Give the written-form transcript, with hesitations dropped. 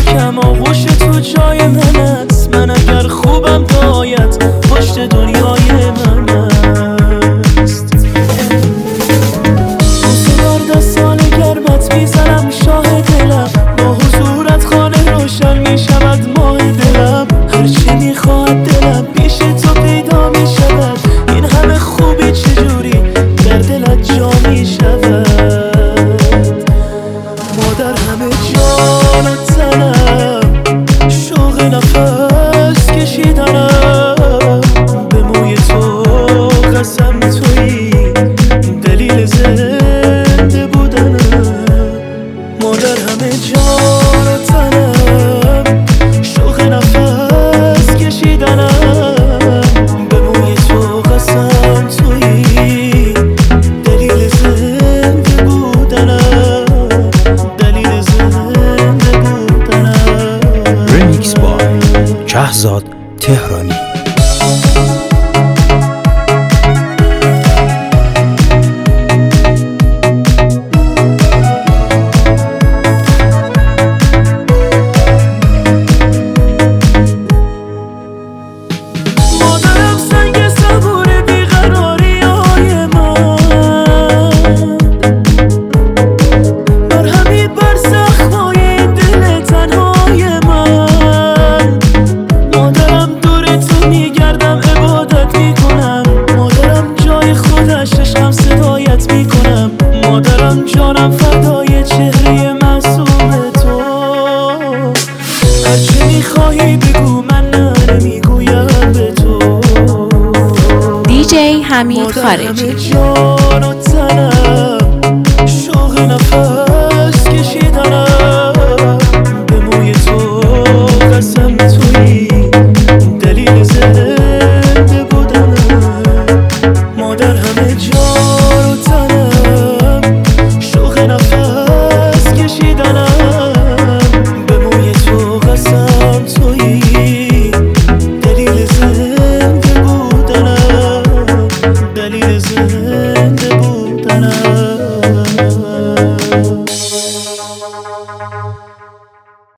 کم آغوش تو جای من است. من اگر خوبم باید پشت دنیای من است. 14 سال گرمت میزنم شاه دلم، با حضورت خانه روشن میشود ماه دلم. هرچی میخواد دلم پیش تو پیدا میشود، این همه خوبی چجوری در دلت جا میشود. مادر همه جانت زنم، شوق نفس کشیدنم، به موی تو قسم تویی دلیل زنده بودنم. مادر همه جانت زنم، شوق نفس کشیدنم، به موی تو قسم تویی دلیل زنده بودنم، دلیل زنده بودنم. ریمیکس بای شهزاد تهرانی. مادرم سنگ صبور بیقراریای من، مرهمی بر زخمای این دل تنهای من. مادرم دور تو میگردم عبادت میکنم، مادرم جای خودش عشقم صدایت میکنم. مادرم جانم فدای چهره معصوم تو، هرچه میخواهی بگو من نمیگویم به تو. DJ حمید خارجی.